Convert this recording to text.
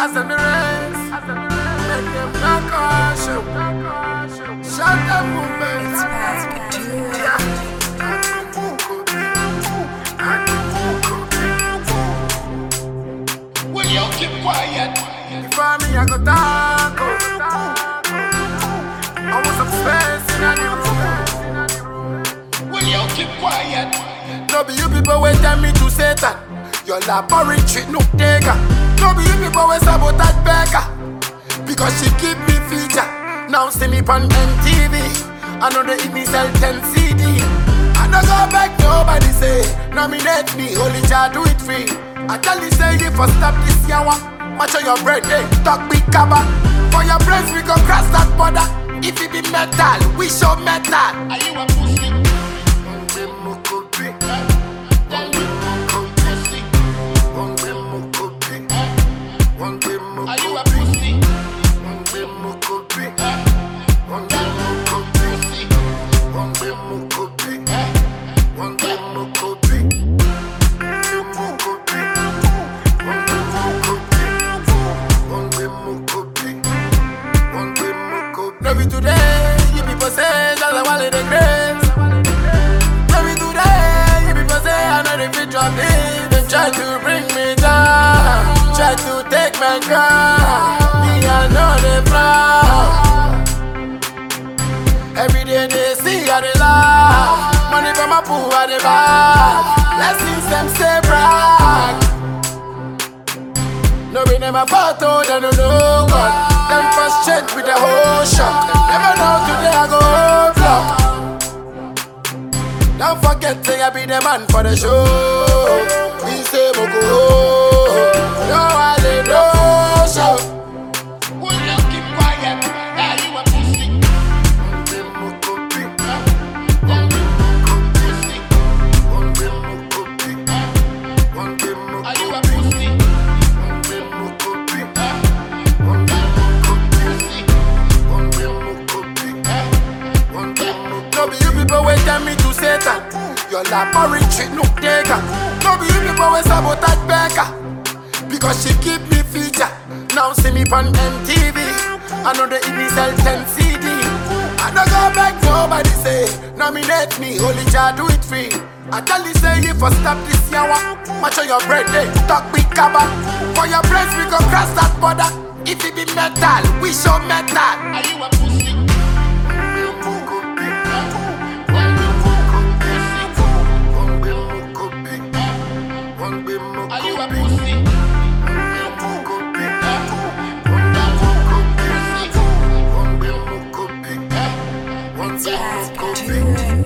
As a race, make them not cautious. Shut the movement. Yeah. Will you keep quiet? If I me, I go talk. I want some space in the room. Will you keep quiet? No be you people wait tell me to Satan. Your laboratory no taker. No be you people wait sabotage Becca. Because she keep me feature. Now see me on MTV. I know they eat me sell 10 CD. I don't go back, nobody say nominate me, only child do it free. I tell you say if I stop this yawa, watch on your bread, eh, talk big kaba. For your brains we go cross that border. If it be metal, we show metal. Are you a pussy? Are you a pussy? Maybe today, you people say just a wallet the grace. Maybe today, you people say I know the fit drop in. They try to bring me down, try to take my crown. Me I know they proud. Every day they see how they laugh. Money from my pool at the back. Blessings them say brag. No be never photo, they don't know God. Them first change with the whole shop. Never know today I go flop. Don't forget say I be the man for the show. We say Moko. No I let no show. Will you keep quiet? Are you a pussy? Are you a pussy? No be you people wait tell me to Satan. Your laboratory no taker. No be you people wait sabotage Becca. Because she keep me feature. Now see me on MTV. I know they eat me sell 10 CD. I don't go back, nobody say nominate me, only child do it free. I tell you say if I stop this yawa, watch on your bread, eh, talk big kaba. For your brains we go cross that border. If it be metal, we show metal. Are you a pussy? Are you a pussy? One